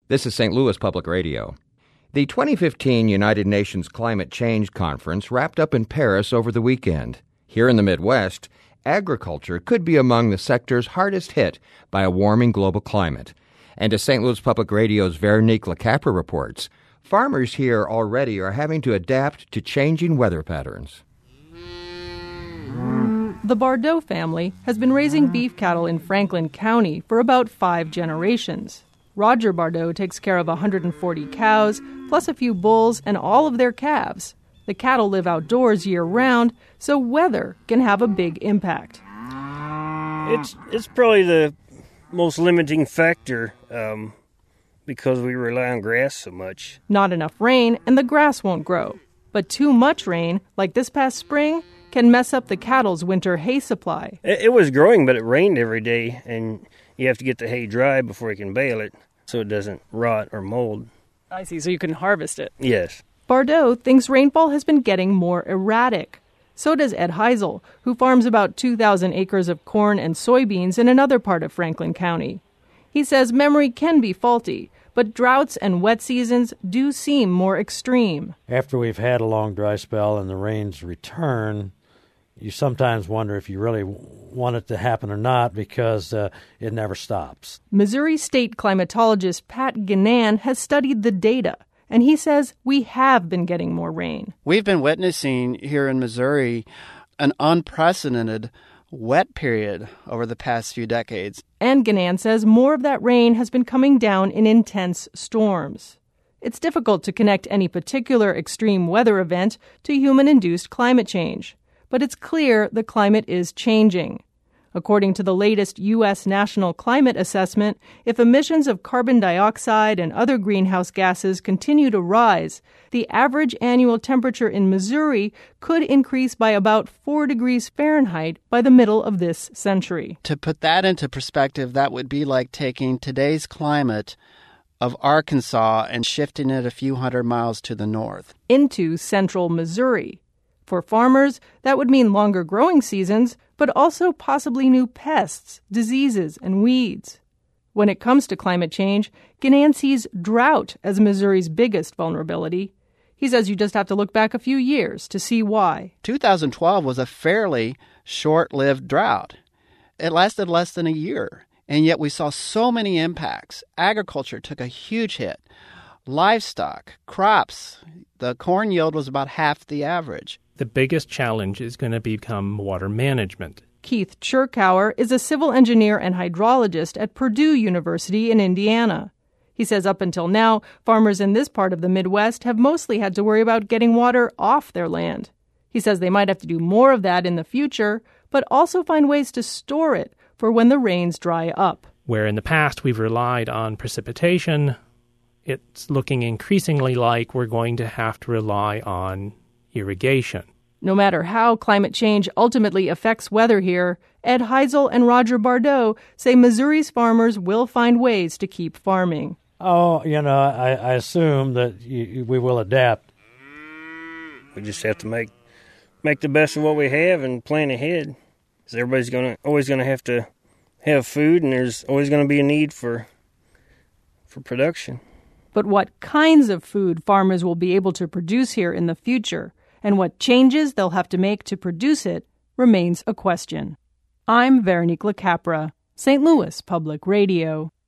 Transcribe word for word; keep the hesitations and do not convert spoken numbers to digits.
This is Saint Louis Public Radio. The twenty fifteen United Nations Climate Change Conference wrapped up in Paris over the weekend. Here in the Midwest, agriculture could be among the sectors hardest hit by a warming global climate. And as Saint Louis Public Radio's Veronique LaCapra reports, farmers here already are having to adapt to changing weather patterns. The Bardot family has been raising beef cattle in Franklin County for about five generations. Roger Bardot takes care of one hundred forty cows, plus a few bulls and all of their calves. The cattle live outdoors year-round, so weather can have a big impact. It's it's probably the most limiting factor um, because we rely on grass so much. Not enough rain, and the grass won't grow. But too much rain, like this past spring, can mess up the cattle's winter hay supply. It, it was growing, but it rained every day, and you have to get the hay dry before you can bale it so it doesn't rot or mold. I see, so you can harvest it. Yes. Bardot thinks rainfall has been getting more erratic. So does Ed Heisel, who farms about two thousand acres of corn and soybeans in another part of Franklin County. He says memory can be faulty, but droughts and wet seasons do seem more extreme. After we've had a long dry spell and the rains return, you sometimes wonder if you really want it to happen or not because uh, it never stops. Missouri state climatologist Pat Gannan has studied the data, and he says we have been getting more rain. We've been witnessing here in Missouri an unprecedented wet period over the past few decades. And Gannan says more of that rain has been coming down in intense storms. It's difficult to connect any particular extreme weather event to human-induced climate change. But it's clear the climate is changing. According to the latest U S National Climate Assessment, if emissions of carbon dioxide and other greenhouse gases continue to rise, the average annual temperature in Missouri could increase by about four degrees Fahrenheit by the middle of this century. To put that into perspective, that would be like taking today's climate of Arkansas and shifting it a few hundred miles to the north. Into central Missouri. For farmers, that would mean longer growing seasons, but also possibly new pests, diseases, and weeds. When it comes to climate change, Gannan sees drought as Missouri's biggest vulnerability. He says you just have to look back a few years to see why. two thousand twelve was a fairly short-lived drought. It lasted less than a year, and yet we saw so many impacts. Agriculture took a huge hit. Livestock, crops, the corn yield was about half the average. The biggest challenge is going to become water management. Keith Chirkauer is a civil engineer and hydrologist at Purdue University in Indiana. He says up until now, farmers in this part of the Midwest have mostly had to worry about getting water off their land. He says they might have to do more of that in the future, but also find ways to store it for when the rains dry up. Where in the past we've relied on precipitation, it's looking increasingly like we're going to have to rely on irrigation. No matter how climate change ultimately affects weather here, Ed Heisel and Roger Bardot say Missouri's farmers will find ways to keep farming. Oh, you know, I, I assume that you, we will adapt. We just have to make make the best of what we have and plan ahead. Because everybody's gonna always going to have to have food, and there's always going to be a need for for production. But what kinds of food farmers will be able to produce here in the future and what changes they'll have to make to produce it remains a question. I'm Veronique LaCapra, Saint Louis Public Radio.